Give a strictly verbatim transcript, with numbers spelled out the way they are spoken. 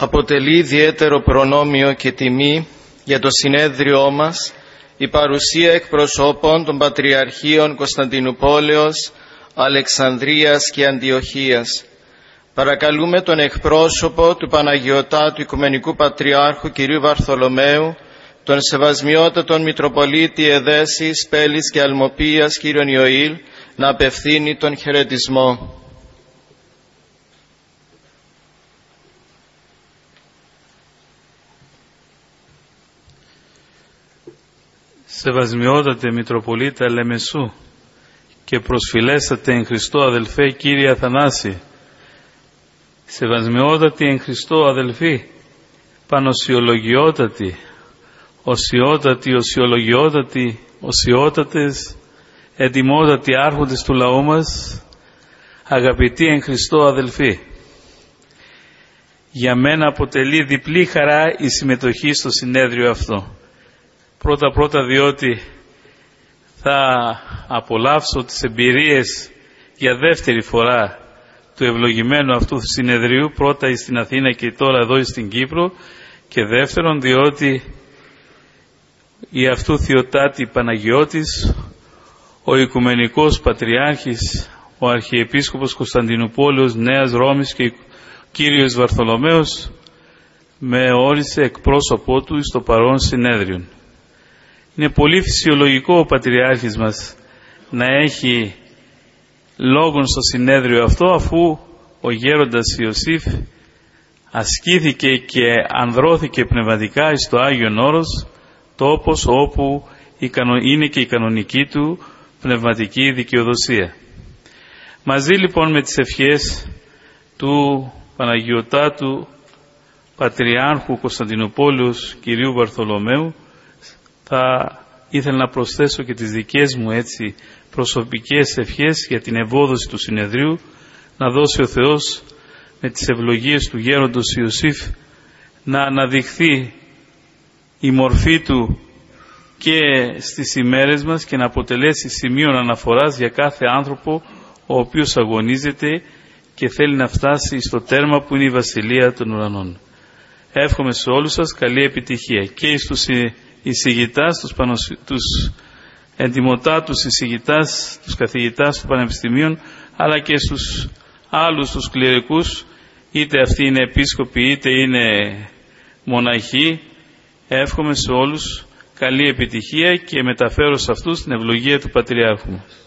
Αποτελεί ιδιαίτερο προνόμιο και τιμή για το συνέδριό μας η παρουσία εκπροσώπων των Πατριαρχείων Κωνσταντινουπόλεως, Αλεξανδρίας και Αντιοχίας. Παρακαλούμε τον εκπρόσωπο του Παναγιωτάτου Οικουμενικού Πατριάρχου κ. Βαρθολομαίου, τον Σεβασμιότατον Μητροπολίτη Εδέσης, Πέλης και Αλμοπίας κ. Ιωήλ, να απευθύνει τον χαιρετισμό. Σεβασμιότατε Μητροπολίτα Λεμεσού και προσφυλέστατε εν Χριστώ αδελφέ Κύριε Αθανάση, σεβασμιότατη εν Χριστώ αδελφοί, πανοσιολογιότατη, οσιότατη, οσιολογιότατη, οσιότατες, εντιμότατοι άρχοντες του λαού μας, αγαπητοί εν Χριστώ αδελφοί. Για μένα αποτελεί διπλή χαρά η συμμετοχή στο συνέδριο αυτό. Πρώτα πρώτα διότι θα απολαύσω τις εμπειρίες για δεύτερη φορά του ευλογημένου αυτού συνεδρίου, πρώτα στην Αθήνα και τώρα εδώ στην Κύπρο, και δεύτερον διότι η αυτού Θεοτάτη Παναγιώτης, ο Οικουμενικός Πατριάρχης, ο Αρχιεπίσκοπος Κωνσταντινουπόλεως, Νέας Ρώμης και Κύριος Βαρθολομαίος με όρισε εκπρόσωπό του στο παρόν συνέδριο. Είναι πολύ φυσιολογικό ο Πατριάρχης μας να έχει λόγον στο συνέδριο αυτό, αφού ο γέροντας Ιωσήφ ασκήθηκε και ανδρώθηκε πνευματικά στο Άγιον Όρος, τόπος όπου είναι και η κανονική του πνευματική δικαιοδοσία. Μαζί λοιπόν με τις ευχές του Παναγιωτάτου Πατριάρχου Κωνσταντινουπόλεως κυρίου Βαρθολομαίου, θα ήθελα να προσθέσω και τις δικές μου έτσι προσωπικές ευχές για την ευόδοση του συνεδρίου, να δώσει ο Θεός με τις ευλογίες του γέροντος Ιωσήφ να αναδειχθεί η μορφή του και στις ημέρες μας και να αποτελέσει σημείο αναφοράς για κάθε άνθρωπο ο οποίος αγωνίζεται και θέλει να φτάσει στο τέρμα που είναι η Βασιλεία των Ουρανών. Εύχομαι σε όλους σας καλή επιτυχία και στους εισηγητάς, τους, πανοσι... τους εντιμοτάτους εισηγητάς, τους καθηγητάς των πανεπιστημίων, αλλά και στους άλλους τους κληρικούς, είτε αυτοί είναι επίσκοποι είτε είναι μοναχοί. Εύχομαι σε όλους καλή επιτυχία και μεταφέρω σε αυτούς την ευλογία του Πατριάρχου μας.